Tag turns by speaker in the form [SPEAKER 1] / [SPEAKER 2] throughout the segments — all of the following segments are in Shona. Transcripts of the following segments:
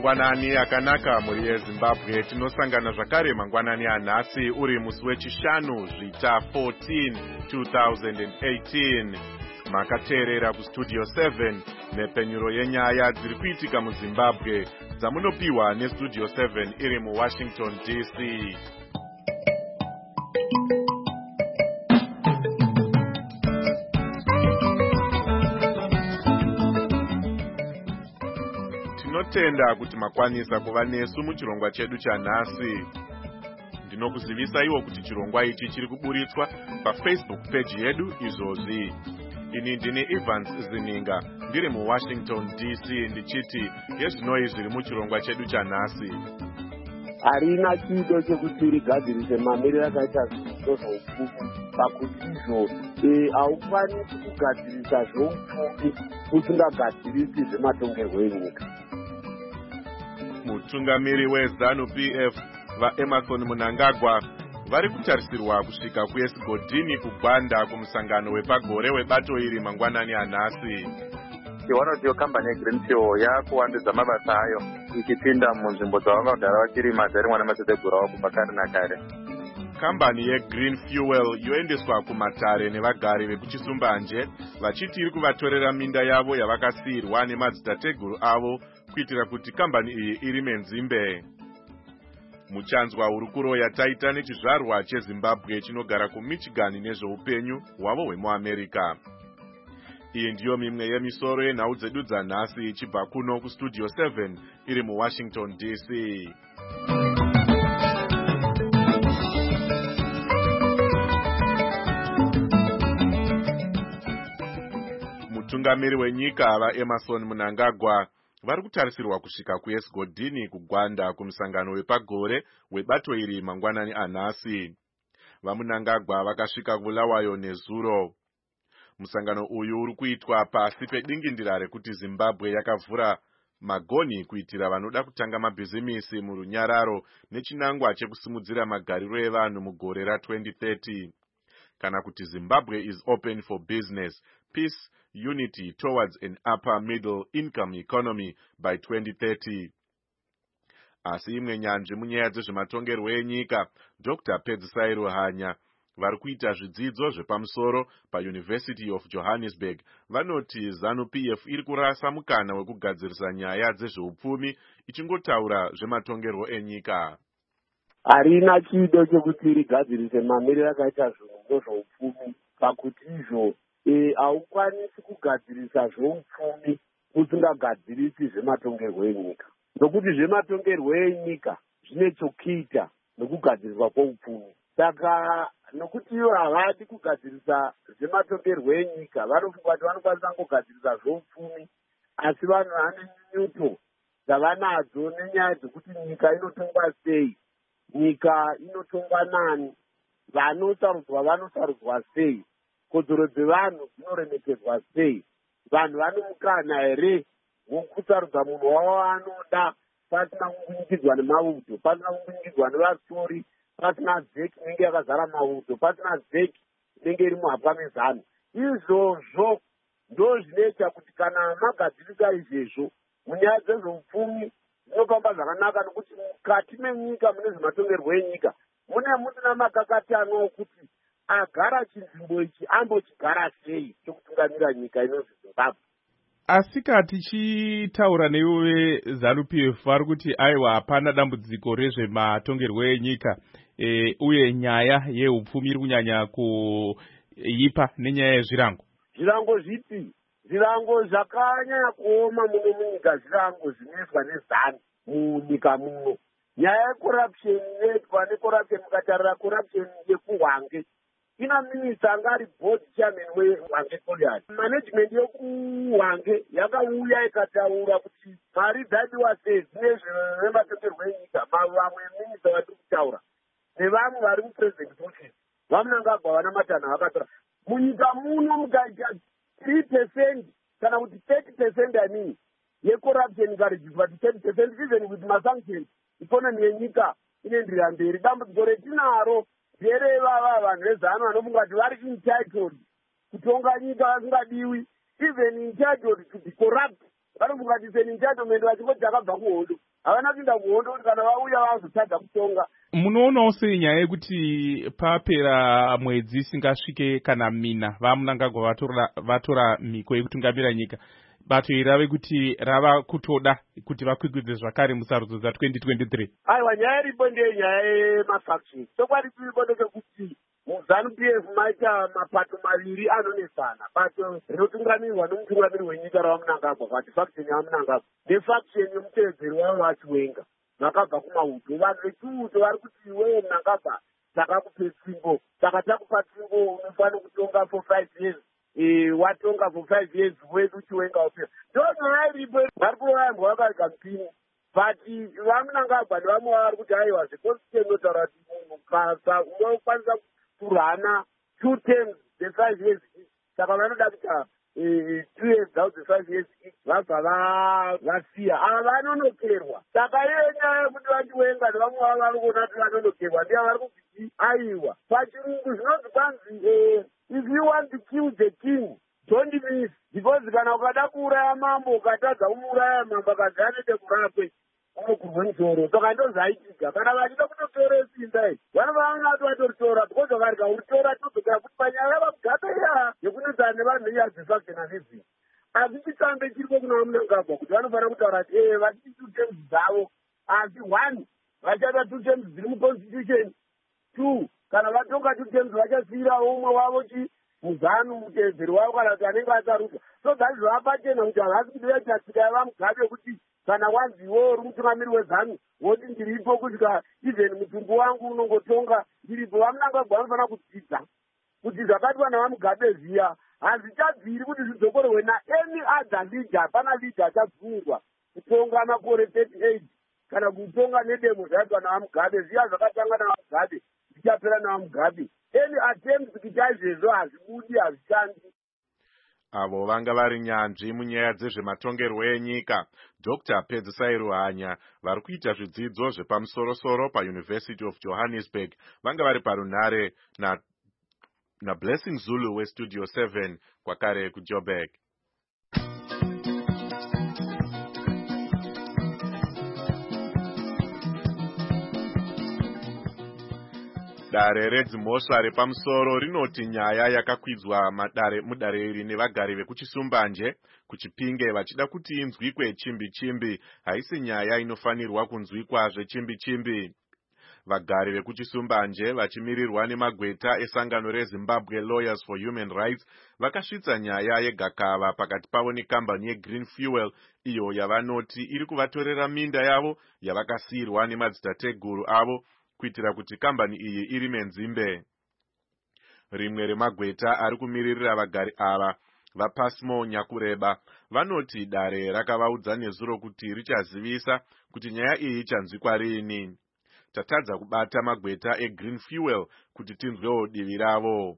[SPEAKER 1] Mangwanani akanaka muri yeZimbabwe. Tinosangana zvakare mangwanani anhasi uri musi wechishanu zvita 14 2018. Makateerera kustudio 7 nepenyuro yenyaya dziri kuitika muZimbabwe dzamunopiwa nestudio 7 iri muWashington DC. Tinotenda kuti makwanisa kuva nesu muchirongwa chedu chanhasi. Ndinokuzivisa iwo kuti chirongwa ichi chiri kuburitswa paFacebook page yedu izvozvi. Ini ndini Evans Zininga ndiri muWashington DC ndichiti yezvinoi zviri muchirongwa chedu chanhasi.
[SPEAKER 2] Harina chido chekuti rigadzirise mamiriro akaita zviito zvoupfumi pakuti izvo haukwanisi kugadzirisa zvoupfumi usingagadzirisi zvematongerwo enyika.
[SPEAKER 1] Mutungamiri weZanu-PF vaEmmerson Mnangagwa vari kutarisirwa kusvika kuEsigodini kugwanda kumusangano wepagore webato iri mangwanani anhasi.
[SPEAKER 3] Vanoti kambani yeGreen Fuel yakuwandudza mabasa ayo ichipinda munzvimbo dzavangagara vachirima zarimwa nemadzedzegura avo kubva kare nakare.
[SPEAKER 1] Kambani yeGreen Fuel yoendeswa kumatare nevagari vekuchisumbanje vachiti iri kuvatorera minda yavo yavakasiyirwa nemadzitateguru avo kuitira kuti kambani iyi irime nzimbe. Muchanzwa uri kuroya taita nechizvarwa cheZimbabwe chinogara kuMichigan nezveupenyu hwavo hwemuAmerica. Iyi ndiyo mimwe yemisoro yenhau dzedu dzanhasi ichibva kuno kustudio 7 iri muWashington DC. Mutungamiri wenyika vaEmmerson Mnangagwa vari kutarisirwa kusvika kuEsigodini kugwanda kumusangano wepagore webato iri mangwanani anhasi. VaMnangagwa vakasvika kuBulawayo nezuro. Musangano uyu uri kuitwa pasi pedingindira rekuti Zimbabwe yakavhura magoni kuitira vanoda kutanga mabhizimisi murunyararo nechinangwa chekusimudzira magariro evanhu mugore ra2030. Kana kuti Zimbabwe is open for business, peace, unity towards an upper middle income economy by 2030. Asi imwe nyanzvi munyaya dzezvematongerwo enyika, Dr. Pedzisai Ruhanya, vari kuita zvidzidzo zvepamusoro paUniversity of Johannesburg, vanoti ZANU-PF iri kurasa mukana wekugadzirisa nyaya dzezveupfumi ichingotaura zvematongerwo enyika.
[SPEAKER 2] Harina chido chekuti rigadzirise mamiriro akaita zvinhu zvoupfumi pakuti izvo haukwanisi kugadzirisa zvoupfumi usingagadzirisi zvematongerwo enyika. Nokuti zvematongerwo enyika zvine chokuita nekugadziriswa kwoupfumi. Saka nokuti ivo havadi kugadzirisa zvematongerwo enyika, vanofunga kuti vanokwanisa kugadzirisa zvoupfumi, asi vanhu vane nyunyuto dzavanadzo nenyaya dzekuti nyika inotongwa sei, nyika inotongwa nani, vanosarudzwa vanosarudzwa sei, kodzero dzevanhu dzinoremekedzwa sei, vanhu vane mukana here wokusarudza munhu wavo anoda pasina kumbunyikidzwa nemauto, pasina kumbunyikidzwa nevasori, pasina dzeki inenge yakazara mauto, pasina dzeki inenge iri muhapamezano. Izvozvo ndo zvinoita kuti kana magadzirisa izvezvo munyaya dzezveupfumi dzinofamba zvakanaka, nokuti mukati menyika mune zvematongerwo enyika musina makakatano okuti agara chinzvimbo ichi ambochigara sei chokutungamira nyika inonzi Zimbabwe.
[SPEAKER 4] Asi tichitaura neivo veZANU-PF vari kuti aiwa hapana dambudziko rezvematongerwo enyika, uye nyaya yeupfumi iri kunyanya kuipa nenyaya yezvirango.
[SPEAKER 2] Zvirango zvipi? Zvirango zvakanyanya kuoma muno munyika, zvirango zvinoiswa neZANU munyika muno. Nyaya yecorruption inoitwa necorruption, mukatarira corruption yekuHwange, ina minista anga ari board chairman weHwange College. Management yekuHwange yakauya ikataura kuti mari dzaidiwa sei dzine zvematongerwo enyika. Vamwe minista vatiri kutaura nevamwe vari mupresident office, vaMnangagwa vana matana vakatora munyika muno mukaita 3% kana kuti 30% yecorruption ikarejiswa kuti 30%, even with masanctions economy yenyika inoenderera mberi. Dambudziko retinaro nderevava vanhu vezano vanofunga kuti vari entitled kutonga nyika vasingadiwi, even entitled to be corrupt. Vanofunga kuti entitlement vachingoti akabva kuhodo. havana kuinda kuhondo kuti kana vauya vazotadza kutonga.
[SPEAKER 4] Munoonawo sei nyaya yekuti papera mwedzi isingasvike kana mina vaMnangagwa vatora mhiko yekutungamira nyika, bato iri rave kuti rava kutoda kuti vakwikwidze zvakare musarudzo dza2023?
[SPEAKER 2] Aiwa, nyaya iripo ndenyaya yemafaction. Chokwadi chiripo ndechekuti muZANU-PF maita mapato maviri anonesana. Bato rinotungamirwa nomutungamiri wenyika ravaMnangagwa kuti faction yavaMnangagwa nefaction yomutevedzeri wavo vaChiwenga vakabva kumahuto. Vanhu vechiuto vari kuti iwe Mnangagwa takakupe tsvimbo, saka takupa tsvimbo unofanira kutonga for 5 years. Watonga for 5 years wedu Chiwenga upera. Ndo nyaya iripo vari kuvaambwa vakaika mpini. But vaMnangagwa nevamwe vari kuti aiwa zveconstitution inotaura kuti munhu kasa unokwanisa kurana 2 terms the5 years. Saka vanoda kuti 2 years dzavo the5 years vabva vasiya. Ava vanonokerwa. Saka iyo nyaya yekuti vaChiwenga nevamwe vavo vari kuona kuti vanonokerwa ndiye vari kuti aiwa. Pachirungu zvinonzi kwanzi if you want to kill the king, don't miss. Because kana ukada kuuraya mambo ukatadza kumuuraya mambo akadzi anoite kurapwe unokurwa musoro. Saka ndozvaitika. Kana vachida kutotora simba iyi vanofana kuti vatoritora, because vakarika uritora tozokera kuti panyaya yavaMugabe iya yekunetsana nevanhu iya zvefaction hazvizi. Asi chitambe chiripo kuna vaMnangagwa kuti vanofanira kutaura kuti vachiti 2 terms dzavo, asi 1 vachaita 2 terms dziri muconstitution, 2 kana vatonga 2 terms vachasiyira umwe wavo muZANU mutevedzeri wavo kana kuti anenge asarudzwa. So that zvavapachena kuti havasi kuti vechatsika yavaMugabe kuti kana wanzi iwo uri mutungamiri weZANU woti ndiripo kusvika even mutumbu wangu unongotonga ndiripo. vaMnangagwa vanofanira kudzidza kuti zvakaitwa navaMugabe zviya hazvichabviri kuti zvidzokorwe naany other leader. Hapana leader achabvungwa kutonga makore 38 kana kutonga nedemo zvaitwa navaMugabe. Zviya zvakatanga navaMugabe zvichapera navaMugabe. Any attempts kuti izvezvo hazvibudi, hazvishandi.
[SPEAKER 1] Avo vanga vari nyanzvi munyaya dzezvematongerwo enyika. Dr. Pedzisai Ruhanya vari kuita zvidzidzo zvepamusoro-soro paUniversity of Johannesburg vanga vari parunhare naBlessing Zulu weStudio 7 kwakare kuJoburg. Dare redzimhosva repamusoro rinoti nyaya yakakwidzwa mudare iri nevagari vekuChisumbanje kuChipinge vachida kuti inzwikwe chimbi-chimbi haisi nyaya inofanirwa kunzwikwa zvechimbi-chimbi. Vagari vekuChisumbanje vachimirirwa nemagweta esangano reZimbabwe Lawyers for Human Rights vakasvitsa nyaya yegakava pakati pavo nekambani yeGreen Fuel iyo yavanoti iri kuvatorera minda yavo yavakasiyirwa nemadzitateguru avo kuitira kuti kambani iyi irime nzimbe. Rimwe remagweta ari kumiririra vagari ava vaPasmo Nyakureba vanoti dare rakavaudza nezuro kuti richazivisa kuti nyaya iyi ichanzwikwa rini. Tatadza kubata magweta eGreen Fuel kuti tinzwewo divi ravo.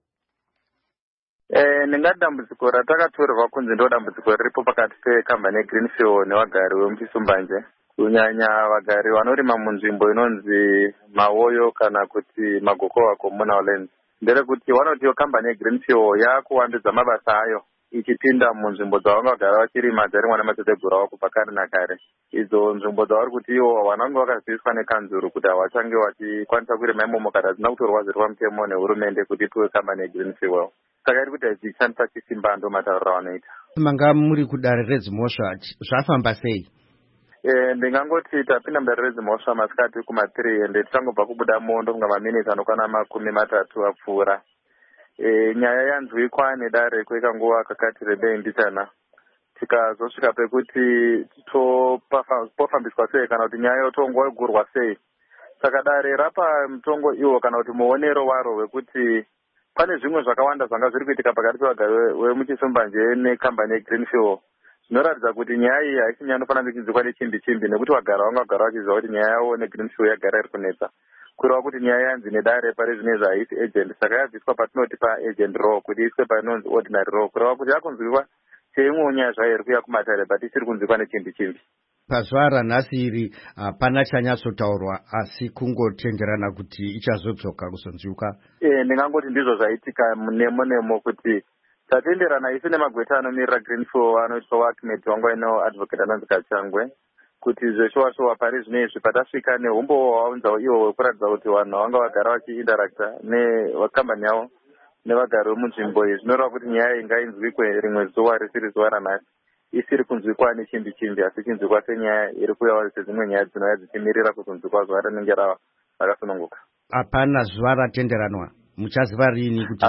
[SPEAKER 3] Ndingati dambudziko ratakatorerwa kunzi ndo dambudziko riripo pakati pekambani yeGreen Fuel nevagari vemuChisumbanje. Kunyanya vagari vanorima munzvimbo inonzi Mawoyo kana kuti Magokowa Communal. Nderekuti vanotiwo kambani yeGreen Fuel yakuwandudza mabasa ayo ichipinda munzvimbo dzavanga vagara vachirima dzarimwa nemadzitateguru avo kubva kare nakare. Idzo nzvimbo dzavari kuti iwo vanenge vakaziviswa nekanzuru kuti havachange vachikwanisa kurima imomo kana dzina kutorwa zviri pamutemo nehurumende kuti ipiwe kambani yeGreen Fuel. Saka iri kuti hadzichishandisa chisimba ndo matauriro avanoita.
[SPEAKER 5] Manga muri kudare redzimhosva zvafamba sei?
[SPEAKER 3] Ndingangoti tapinda mudare redzimhosva masikati kuma3 ende tichangobva kubuda mondo kunga maminiti anokwana 30 apfuura. Nyaya yanzwikwa nedare kweka nguva kakati rebei mbitana. Tikazosvika pekuti pofambiswa sei kana kuti nyaya yotongo igurwa sei. Saka dare rapa mutongo iwo kana kuti muonero waro wekuti pane zvimwe zvakawanda zvanga zviri kuitika pakati pevagari vemuChisumbanje nekambani yeGreen Fuel. Zvinoratidza kuti nyaya iyi haisi nyaya inofanira kuchinzwikwa nechimbi-chimbi nekuti vagara vanga vagara vachiziva kuti nyaya yavo neGreen Fuel yagara iri kunetsa. Kureva kuti nyaya yanzi nedare pari zvinezvi haisi agent, saka yabviswa patinoti paagent law kuti iswe painonzi ordinary law. Kureva kuti yakunzwikwa seimwewo nyaya zvayo iri kuuya kumatare but isiri kunzwikwa nechimbi-chimbi.
[SPEAKER 5] Pazuva ranhasi iri hapana chanyatsotaurwa asi kungotenderana kuti ichazodzoka kuzonzwikwa.
[SPEAKER 3] Ndingangoti ndizvo zvaitika nemo kuti tatenderana isu nemagweta anomirira Green Fuel anoitwa waCnet wangu aino advocate anonzi Kachangwe. kuti zveshowa pari zvinezvi patasvika neumbo hwaunzawo iwo hwekuratidza kuti vanhu vanga vagara vachiindarakta nekambani yavo nevagari vemunzvimbo iyi, zvinoreva kuti nyaya iyi ngainzwikwe rimwe zuva risiri zuva ranhasi, isiri kunzwikwa nechimbi chimbi asi chinzwikwa senyaya iri kuuyawo sedzimwe nyaya dzinouya dzichimirira kutonzwikwa zuva rinenge rakasununguka.
[SPEAKER 5] Hapana zuva ratenderanwa, muchaziva rini kuti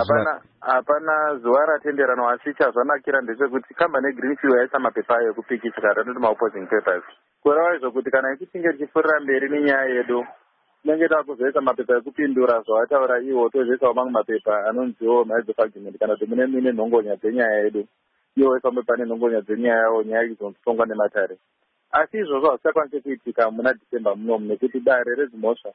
[SPEAKER 3] hapana zuva ratenderanwa, asi chazvanakira ndechekuti kambani yeGreenfield yaisa mapepa ayo ekupikichika anoti maopposing papers, kureva izvo kuti kana ichinge tichifurira mberi nenyaya yedu tinenge takuzoisa mapepa ekupindura zvavataura ivo, tozoisawo mamwe mapepa anonziwo maids of argument kana kuti mune nhongonya dzenyaya yedu, ivo ifambe pane nhongonya dzenyaya yavo, nyaya izonzotongwa nematare. Asi izvozvo hazvichakwanisi kuitika muna December munomu nekuti dare redzimhosva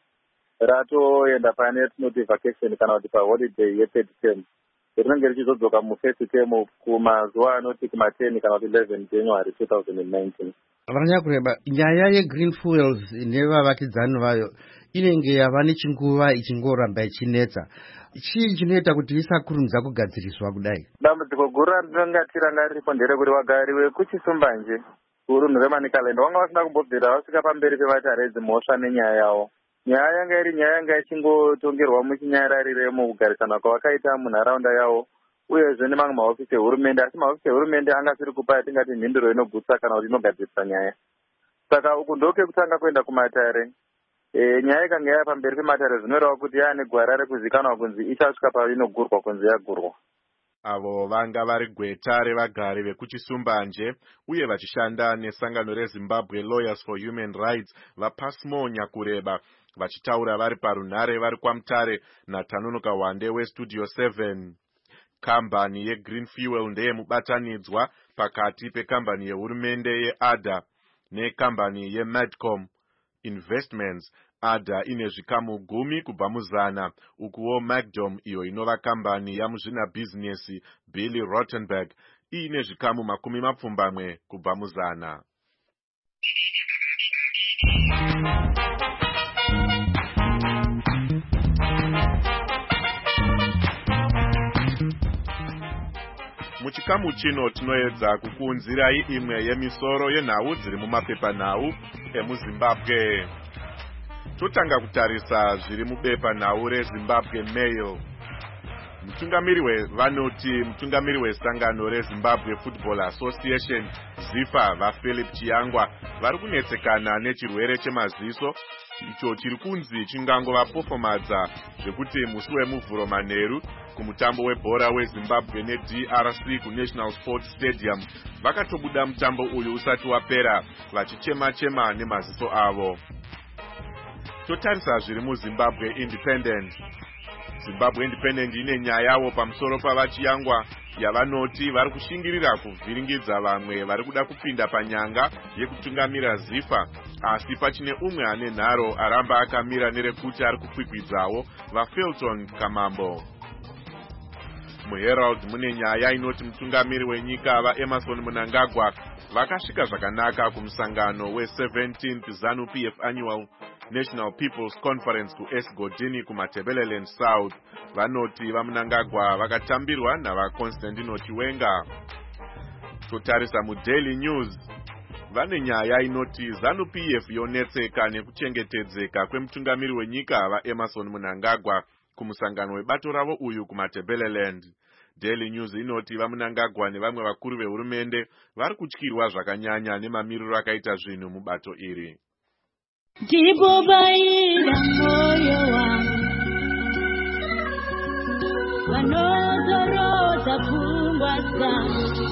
[SPEAKER 3] ratoenda pane tinoti vacation kana kuti paholiday ye3rd term, rinenge richizodzoka mu1st term kumazuva anoti kuma10 kana kuti 11 January 2019.
[SPEAKER 5] Vanyakureba, nyaya yeGreenfields nevavakidzani vayo inenge yava nechinguva ichingoramba ichinetsa. Chii chinoita kuti isakurumidza kugadziriswa kudai?
[SPEAKER 3] Dambudziko guru randinongatira riripo nderekuti vagari vekuchisumbanje kurunhu reManicaland vanga vasina kumbobvira vasvika pamberi pevatare dzimhosva nenyaya yavo. Nyaya yanga ichingotongerwa muchinyarariremo kugarisana kwavakaita munharaunda yavo uyezve nemamwe mahofisi ehurumende, asi mahofisi ehurumende anga asiri kupa yatingati mhinduro inogutsa kana kuti inogadzirisa nyaya. Saka uku ndokekutanga kuenda kumatare. Nyaya ikanga yava pamberi pematare zvinoreva kuti yaane gwara rekuzikanwa kunzi ichasvika painogurwa kunzi yagurwa.
[SPEAKER 1] Avo vanga vari gweta revagari vekuchisumbanje uye vachishanda nesangano reZimbabwe Lawyers for Human Rights vaPasmo Nyakureba, vachitaura vari parunhare vari kwaMutare naTanunuka Wande weStudio 7. Kambani yeGreenfield ndeyemubatanidzwa pakati pekambani yehurumende yeADA nekambani yeMadcom Investments. ADA ine zvikamu 10 kubva muzana, ukuwo Magdom iyo inova kambani yamuzvinabhizinesi Billy Rottenberg ine zvikamu 20 kubva muzana. Muchikamu chino tinoedza kukuunzirai imwe yemisoro yenhau dziri mumapepanhau emuZimbabwe. Totanga kutarisa zviri mubepanhau reZimbabwe Mail. Mutungamiri wesangano reZimbabwe Football Association ZIFA vaPhilip Chiyangwa vari kunetsekana nechirwere chemaziso icho chiri kunzi chingangovapofomadza zvekuti musi wemuvhuro manheru kumutambo webhora weZimbabwe neDRC kuNational Sports Stadium vakatobuda mutambo uyu usati wapera vachichema-chema nemaziso avo. Totarisa zviri muZimbabwe Independent. Zimbabwe Independent ine nyaya yavo pamusoro pavaChiyangwa yavanoti vari kushingirira kuvhiringidza vamwe vari kuda kupinda panyanga yekutungamira ZIFA, asi pachine umwe ane nharo aramba akamira nerekuti ari kukwikwidzavo vaFilton Kamambo. MuHerald mune nyaya inoti mutungamiri wenyika vaEmerson Mnangagwa vakasvika zvakanaka kumusangano we17th ZANU-PF Annual National People's Conference kuEsgodini kuMatebeleland South. Vanoti vaMnangagwa vakatambirwa navaConstantino Chiwenga. Totarisa muDaily News. Vane nyaya inoti ZANU-PF yonetseka nekuchengetedzeka kwemutungamiri wenyika vaEmerson Mnangagwa kumusangano webato ravo uyu kuMatebeleland. Daily News inoti vaMnangagwa nevamwe vakuru vehurumende vari kutyirwa zvakanyanya nemamiriro akaita zvinhu mubato iri.
[SPEAKER 6] Ndibobaira moyo wangu vanodzorodza pfungwa dzangu.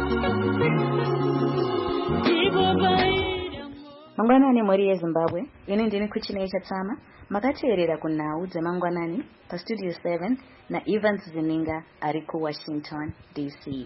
[SPEAKER 7] Mangwanani mhuri yeZimbabwe, ini ndini Kuchinei Chatsama. Makateerera kunhau dzemangwanani paStudio 7 naEvans Zininga ari kuWashington DC.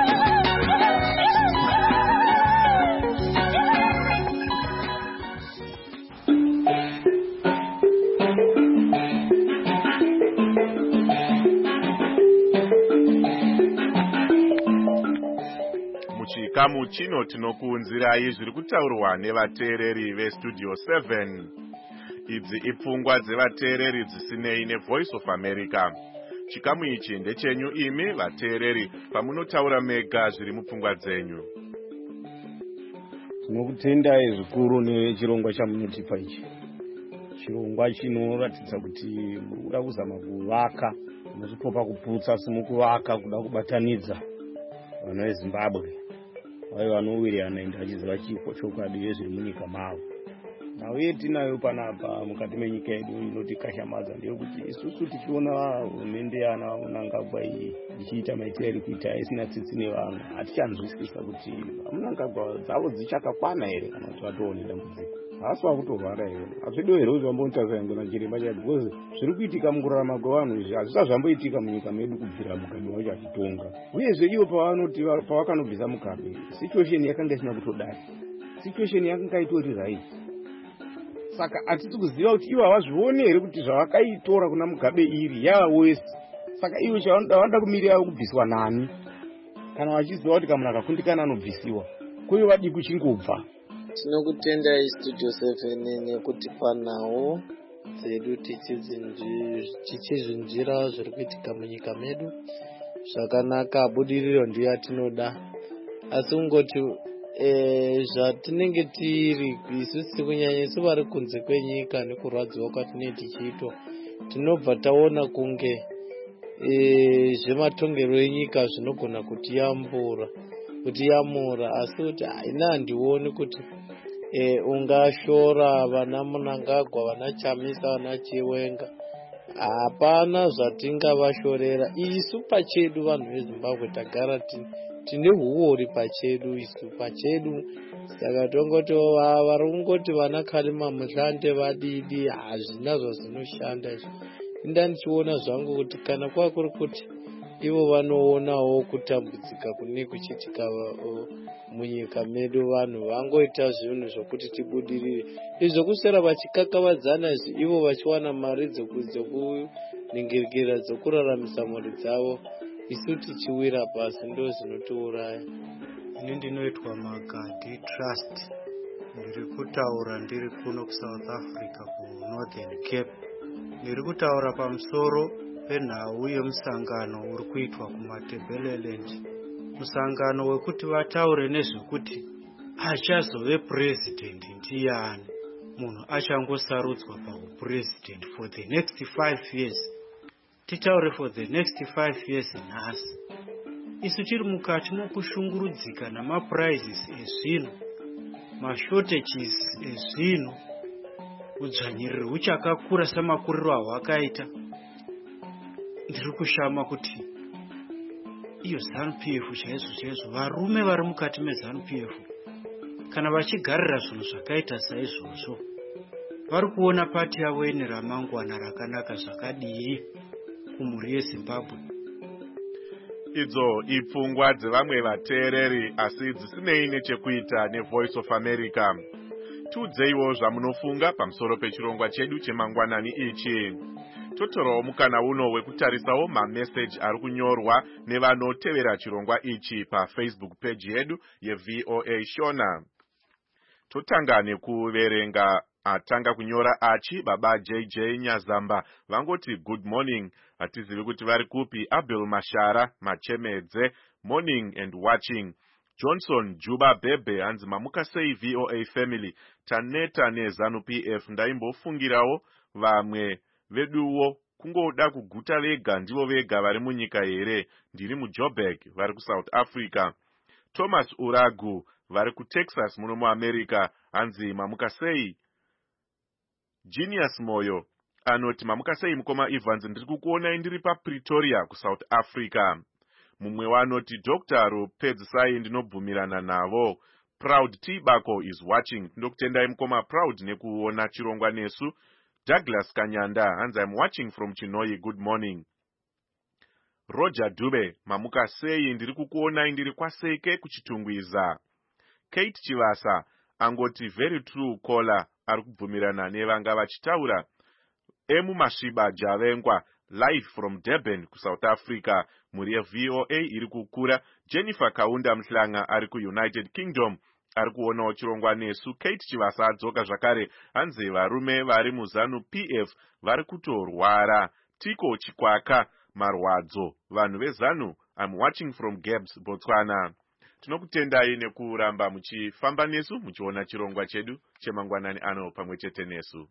[SPEAKER 1] Muchikamu chino tinokuunzirai zviri kutaurwa nevateereri veStudio 7. Idzi ipfungwa dzevateereri dzisinei neVoice of America. Chikamu ichi ndechenyu imi vateereri pamunotaura mega zviri mupfungwa dzenyu.
[SPEAKER 8] Tinokutendai zvikuru nechirongwa chamunotipa ichi. Chirongwa chinoratidza kuti murikuda kuzama kuvaka, muzipopa kuputsa simukuvaka kuda kubatanidza vana veZimbabwe vave vanowirirana ende vachiziva chokwadi yezviri munyika mavo. Nhau yetinayo panapa mukati menyika yedu inotikashamadza ndeyekuti isusu tichiona hurumende yana Mnangagwa iyi ichiita maitiro iri kuita isina tsitsi nevanhu, hatichanzwisisa kuti Mnangagwa dzavo dzichakakwana here kana kuti vatoone dambudziko. Hasi vakutorwara here, hazvido here kuti vambonitarisira ngona chiremba chacho, because zviri kuitika mukurarama kwevanhu izvi hazvisati zvamboitika munyika medu kubvira Mugabe wacho achitonga. Uyezve ivo pavakanobvisa Mugabe, situation yakanga isina kutodai, situation yakanga itori right. Saka hatisi kuziva kuti ivo havazvioni here kuti zvavakaitora kuna Mugabe iri yava wese. Saka ivo chavanoda kumirira kubviswa nani kana vachiziva kuti kamunhu akakundikana anobvisiwa, kuyo vadi kuchingobva.
[SPEAKER 9] Tinokutendai Studio 7 nekutipa nhau dzedu tichizvinzvira zviri kuitika munyika medu. Zvakanaka, budiriro ndiyo yatinoda, asi kungoti zvatinenge tiri isusu kunyanya isu vari kunze kwenyika nekurwadziwa kwatinenge tichiitwa, tinobva taona kunge zvematongero enyika zvinogona kutiyamura, asi kuti haina handioni kuti ungashora vana Mnangagwa, vana Chamisa, vana Chiwenga. Hapana zvatingavashorera. Isu pachedu vanhu veZimbabwe tagara tine huori pachedu, isu pachedu. Saka tongoti vari kungoti vana Khalima Muhlante vadidi, hazvina zvazvinoshanda izvo. Inda ndichiona zvangu kuti kana kwakuri kuti ivo vanoonawo kutambudzika kune kuchitika munyika medu, vanhu vangoita zvinhu zvokuti tibudirire. Izvo kusera vachikakavadzana ivo vachiwana mari dzokuningirikira dzokuraramisa mhuri dzavo, isu tichiwira pasi, ndo zvinotiuraya.
[SPEAKER 10] Ini ndinoitwa Magadi Trust, ndiri kutaura ndiri kuno kuSouth Africa kuNorthern Cape. Ndiri kutaura pamusoro penhau yemusangano uri kuitwa kuMatebeleland, musangano wekuti vataure nezvekuti achazove president ndiani, munhu achangosarudzwa paupresident for the next 5 years. Titaure for the next 5 years nhasi. Isu tiri mukati mokushungurudzika namaprizes ezvinhu, mashortages ezvinhu, udzvanyiriri huchakakura samakuriro ahwakaita. Ndiri kushama kuti iyo ZANU-PF chaizvo varume vari mukati meZANU-PF kana vachigarira zvinhu zvakaita saizvozvo, vari kuona pati yavo ine ramangwana rakanaka zvakadii kumhuri yeZimbabwe.
[SPEAKER 1] Idzo ipfungwa dzevamwe vateereri asi dzisinei nechekuita neVoice of America. Tiudzeiwo zvamunofunga pamusoro pechirongwa chedu chemangwanani ichi. Totorawo mukana uno wekutarisawo mameseji ari kunyorwa nevanotevera chirongwa ichi paFacebook page yedu yeVOA Shona. Totanga nekuverenga atanga kunyora achi baba JJ Nyazamba vangoti good morning, hatizivi kuti vari kupi. Abel Mashara Machemedze, morning and watching. Johnson Juba Bebe hanzi mamuka sei VOA family, taneta neZANU-PF, ndaimbofungirawo vamwe veduwo kungoda kuguta vega ndivo vega vari munyika here. Ndiri muJoburg vari kuSouth Africa. Thomas Uragu vari kuTexas muno muAmerica hanzi mamuka sei. Genius Moyo anoti mamuka sei mukoma Evans, ndiri kukuonai ndiri paPretoria kuSouth Africa. Mumwe wanoti Dr. Rupedzisai ndinobvumirana navo. Proud T Bako is watching, ndokutendai mukoma Proud nekuona chirongwa nesu. Douglas Kanyanda hanzi I'm watching from Chinoi, good morning. Roger Dube mamuka sei, ndiri kukuonai ndiri kwaSeke kuchitungwiza. Kate Chivasa angoti very true caller, ari kubvumirana nevanga vachitaura. Emu Mashiba Javengwa live from Durban kuSouth Africa, muri yeVOA iri kukura. Jennifer Kaunda Mhlanga ari kuUnited Kingdom ari kuonawo chirongwa nesu. Kate Chivasa adzoka zvakare hanzi varume vari muZANU-PF vari kutorwara. Tiko Chikwaka marwadzo vanhu veZANU, I'm watching from Gabs, Botswana. Tinokutendai nekuramba muchifamba nesu muchiona chirongwa chedu chemangwanani ano pamwe chete nesu.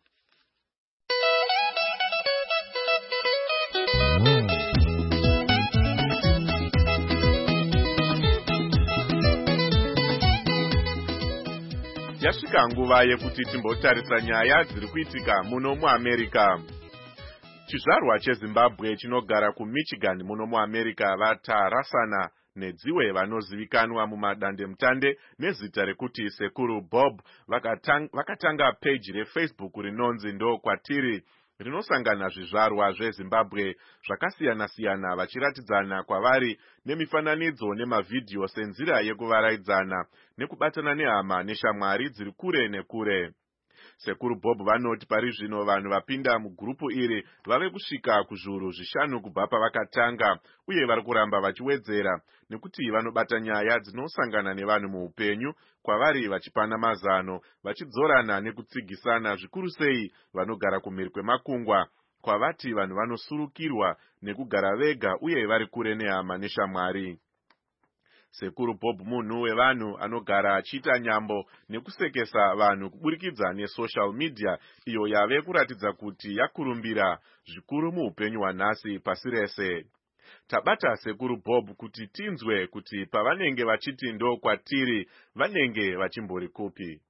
[SPEAKER 1] Yasvika nguva yekuti timbotarisa nyaya dziri kuitika muno muAmerica. Chizvarwa cheZimbabwe chinogara kuMichigan muno muAmerica vatarasana nedziwe vanozivikanwa mumadandemutande nezita rekuti Sekuru Bob vakatanga page reFacebook rinonzi Ndo Kwatiri, rinosangana zvizvarwa zveZimbabwe zvakasiyana-siyana vachiratidzana kwavari nemifananidzo nemavhidhiyo senzira yekuvaraidzana nekubatana nehama neshamwari dziri kure nekure. Sekuru Bob vanoti pari zvino vanhu vapinda mugurupu iri vave kusvika kuzviuru 5 kubva pavakatanga, uye vari kuramba vachiwedzera nekuti vanobata nyaya dzinosangana nevanhu muupenyu kwavari vachipana mazano, vachidzorana nekutsigisana, zvikuru sei vanogara kumhiri kwemakungwa kwavati vanhu vanosurukirwa nekugara vega uye vari kure nehama neshamwari. Sekuru Bob munhu wevanhu anogara achiita nyambo nekusekesa vanhu kuburikidza nesocial media, iyo yave kuratidza kuti yakurumbira zvikuru muupenyu hwanhasi pasi rese. Tabata Sekuru Bob kuti tinzwe kuti pavanenge vachiti Ndo Kwatiri vanenge vachimbori kupi.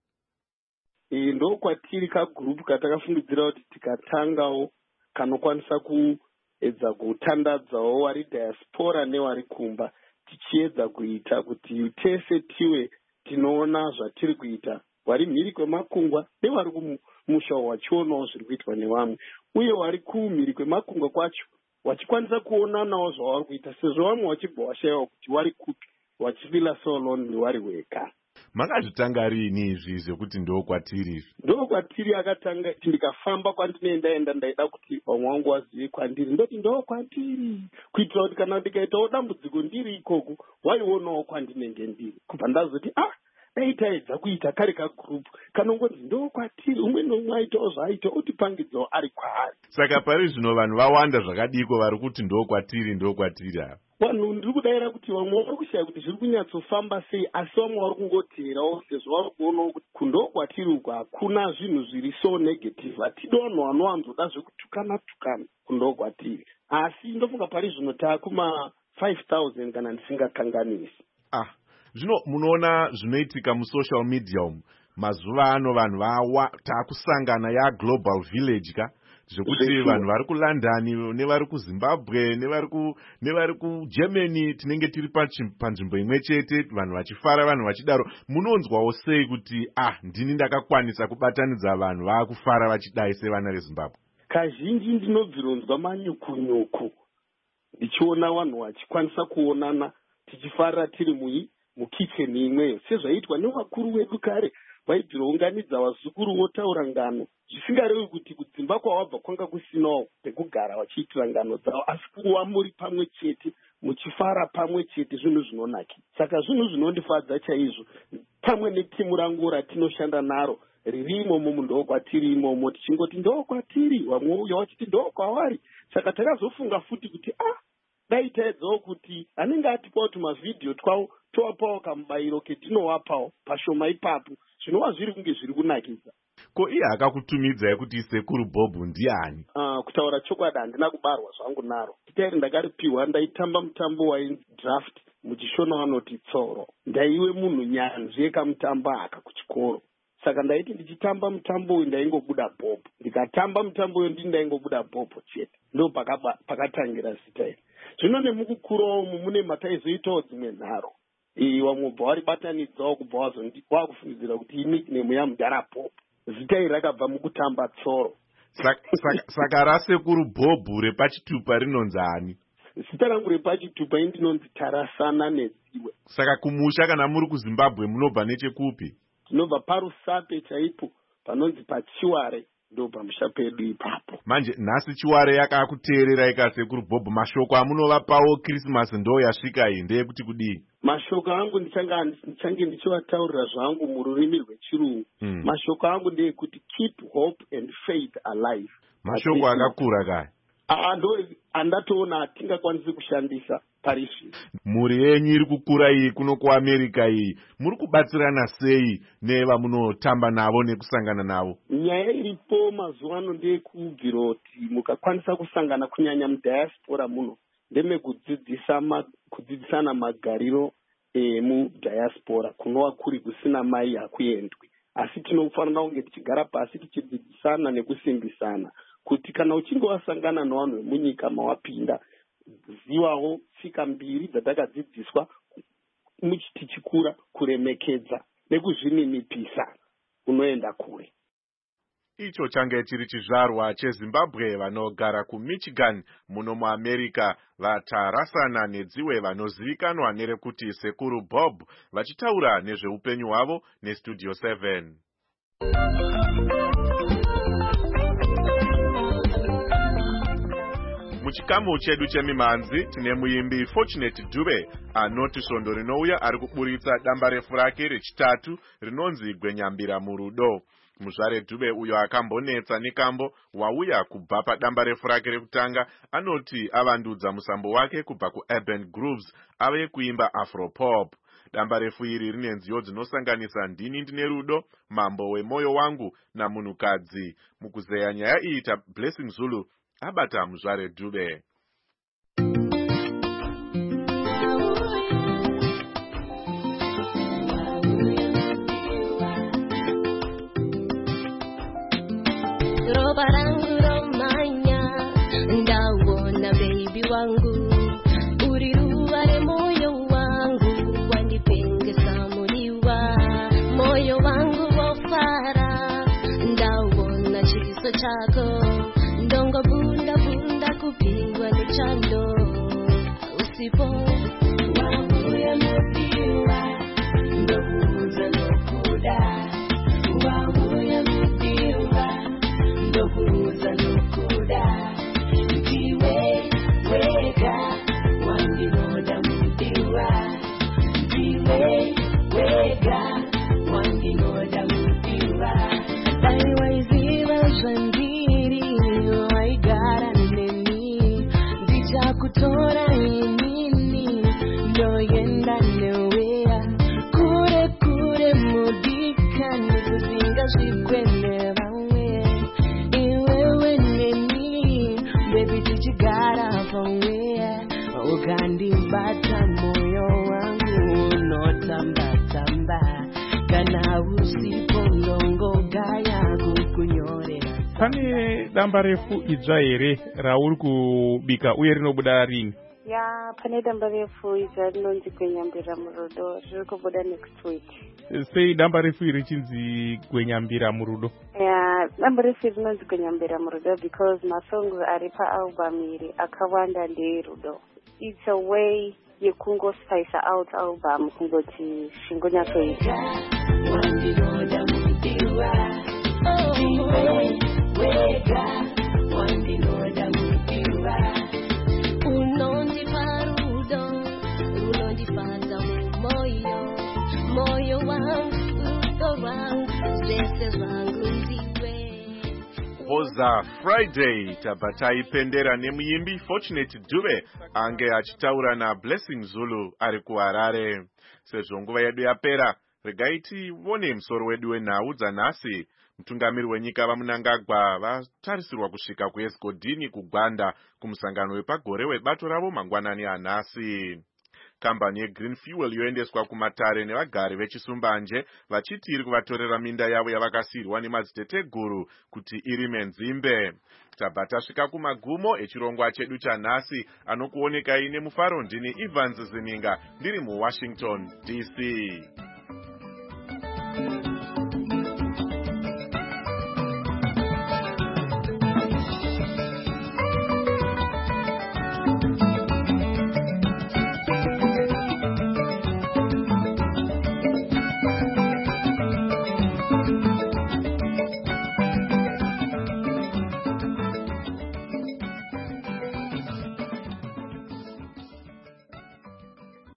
[SPEAKER 2] Ndo Kwatiri kagurupu katakafungidzira kuti tikatangawo kanokwanisa kuedza kutandadzawo vari diaspora nevari kumba, tichiedza kuita kuti tese tive tinoona zvatiri kuita, vari mhiri kwemakungwa nevari kumusha wachionawo zviri kuitwa nevamwe, uye vari kumhiri kwemakungwa kwacho wachikwanisa kuonanawo zvavari kuita, sezvo vamwe vachibva vashayiwa kuti vari kupi, vachifila so lonely vari wega.
[SPEAKER 1] Makazvitanga rini izvi zvekuti Ndo Kwatiri?
[SPEAKER 2] Ndo Kwatiri akatanga ndikafamba kwandinoenda ndaida kuti vamwe vangu vazive kwandiri, ndoti Ndo Kwatiri, kuitira kuti kana ndikaitawo dambudziko ndiri ikoko waionawo kwandinenge ndiri, kubva ndazoti daitaedza kuita kare kagurupu kanongonzi Ndo Kwatiri, umwe nomwe aitawo zvaaita utipangidzawo ari kwaari.
[SPEAKER 1] Saka pari zvino vanhu vawanda zvakadiko vari kuti Ndo Kwatiri Ndo Kwatiri apa.
[SPEAKER 2] Vanhu ndiri kudayira kuti vamwe vari kushaya kuti zviri kunyatsofamba sei, asi vamwe vari kungoteerawo sezvo vari kuonawo kuti kuNdo Kwatiri uku hakuna zvinhu zviri so negative, hatidi vanhu vanowanzoda zvekutukana kuNdo Kwatiri, asi ndofunga pari zvino taakuma 5,000 kana ndisingakanganisi.
[SPEAKER 1] Zvino munoona zvinoitika musocial media umu mazuva ano, vanhu taakusangana yaglobal village ka, zvekuti vanhu vari kuLondon nevari kuZimbabwe nevari kuGermany tinenge tiri panzvimbo imwe chete, vanhu vachifara, vanhu vachidaro. Munonzwawo sei kuti ndini ndakakwanisa kubatanidza vanhu vaakufara vachidai sevana veZimbabwe?
[SPEAKER 2] Kazhinji ndinobvironzwa manyukunyuku ndichiona vanhu vachikwanisa kuonana tichifarira tiri mukicheni imweyo, sezvaitwa nevakuru vedu kare vaibvirounganidza vazukuru votaura ngano, zvisingarevi kuti kudzimba kwavabva kwanga kusinawo pekugara vachiitira ngano dzavo, asi kuva muri pamwe chete muchifara pamwe chete, zvinhu zvinonaki. Saka zvinhu zvinondifadza chaizvo, pamwe netimu rangu ratinoshanda naro riri imomo muNdo Kwatiri imomo, tichingoti Ndo Kwatiri, vamwe uya vachiti Ndo Kwavari. Saka takazofunga futi kuti dai taedzawo kuti anenge atipawo tumavhidhiyo twawo towapawo kamubayiro ketinowapawo pashoma ipapo, zvinova zviri kunge zviri kunakidza.
[SPEAKER 1] Ko iye akakutumidzai kuti Sekuru Bob ndiani?
[SPEAKER 2] Kutaura chokwadi handina kubarwa zvangu naro, titairi ndakaripiwa, ndaitamba mutambo wainzi draft muchishona vanoti tsoro, ndaiwe munhu nyanzvi yekamutambo aka kuchikoro. Saka ndaiti ndichitamba mutambo uyu ndaingobuda Bob, ndikatamba mutambo uyu ndini ndaingobuda Bob chete, ndo pakatangira zita iri. Zvino nemukukurawo mune mataizoitawo dzimwe nharo, vamwe bva varibatanidzawo kubva wakufungidzira kuti nickname yamudhara Bob, zita iri rakabva mukutamba tsoro.
[SPEAKER 1] Saka raSekuru Bob repachitupa rinonzi ani?
[SPEAKER 2] Zita rangu repachitupa indinonzi Tarasana Nedziwe.
[SPEAKER 1] Saka kumusha kana muri kuZimbabwe munobva nechekupi?
[SPEAKER 2] Tinobva paRusape chaipo panonzi paChiware, ndo pamusha pedu ipapo.
[SPEAKER 1] Manje nhasi Chiware yakakuteerera ika Sekuru Bob, mashoko amunovapawo Christmas ndo yasvika iyi ndeyekuti kudii?
[SPEAKER 2] Mashoko angu ndichange ndichivataurira zvangu mururimi rwechirungu. Mashoko angu ndeyekuti keep hope and faith alive.
[SPEAKER 1] Mashoko akakura kaya.
[SPEAKER 2] Ndo andatoona atingakwanisi kushandisa pari zvino.
[SPEAKER 1] Mhuri yenyu iri kukura iyi kuno kuAmerica iyi, muri kubatsirana sei nevamunotamba navo nekusangana navo?
[SPEAKER 2] Nyaya iripo mazuva ano ndeyekubvira kuti mukakwanisa kusangana kunyanya mudiaspora muno ndemekudzidzisana magariro mudiaspora kunova kuri kusina mai hakuendwi, asi tinofanira kunge tichigara pasi tichidzidzisana nekusimbisana kuti kana uchinge wasangana nevanhu vemunyika mawapinda, zivawo tsika mbiri dzatakadzidziswa tichikura, kuremekedza nekuzvininipisa, unoenda kure.
[SPEAKER 1] Icho change chiri chizvarwa cheZimbabwe vanogara kuMichigan muno muAmerica vatarasana nedziwe vanozivikanwa nerekuti Sekuru Bob vachitaura nezveupenyu hwavo neStudio 7. Muchikamu chedu chemimhanzi tine muimbi Fortunate Dube anoti svondo rinouya ari kuburitsa damba refu rake rechitatu rinonzi Gwenyambira murudo. Muzvare Dube uyo akambonetsa nekambo wauya kubva padamba refu rake rekutanga anoti avandudza musambo wake kubva kuurban grooves ave kuimba afropop. Damba refu iri rine nziyo dzinosanganisa ndini ndine rudo, mambo wemoyo wangu namunhukadzi. Mukuzeya nyaya iyi Blessing Zulu abata muzvare Dube.
[SPEAKER 11] Roba rangu romanya, ndawona baby wangu, uriruwa re moyo wangu, wanipengesa muliwa, moyo wangu wofara, ndawona chiso chako, ndongo bunda bunda kupigwa ni chando, usipo wabuya mudiwa, ndokuza nokuda, wabuya mudiwa, ndokuza nokuda, ndiwe wega, wandinoda mudiwa, ndiwe wega, wandinoda mudiwa, daiwa iziva zvandiri, waigara neni, ndichakutora inini, ndoenda neweya, kure kure mudikani, kuzinga zvikwende vamwe, iwewe neni, baby tichigara pamweya, ukandibata moyo wangu unotamba-tamba, kana usipo ndongogaya kukunyorera.
[SPEAKER 4] Pane damba refu idzva here rauri kubika uye rinobuda rini?
[SPEAKER 12] Ya, pane damba refu idzva rinonzi Gwenyambira murudo, riri kubuda next week.
[SPEAKER 4] Sei damba refu iri chinzi Gwenyambira murudo?
[SPEAKER 12] Ya, damba refu rinonzi Gwenyambira murudo because masongs ari paalbum iri akawanda ndeerudo. It's a way yekungo spice out album kungoti shingonyatsoita.
[SPEAKER 11] Wandinoda mudiwa, ndiwe wega, wandinoda mudiwa, unondipa rudo, unondifadza mumoyo, moyo wangu, rudo rwangu, zvese zvangu ndiwe.
[SPEAKER 1] Hoza Friday tabva taipendera nemuimbi Fortunate Dube ange achitaura naBlessing Zulu ari kuHarare. Sezvo nguva yedu yapera, regai tione musoro wedu wenhau dzanhasi. Mutungamiri wenyika vaMunangagwa vatarisirwa kusvika kuEsgodini kuGwanda kumusangano wepagore webato ravo mangwanani anhasi. Kambani yeGreen Fuel yoendeswa kumatare nevagari vechisumbanje vachiti iri kuvatorera minda yavo yavakasirwa nemadziteteguru kuti irime nzimbe. Tabva tasvika kumagumo echirongwa chedu chanhasi, anokuonekai nemufaro. Ndini Evans Zininga ndiri muWashington DC.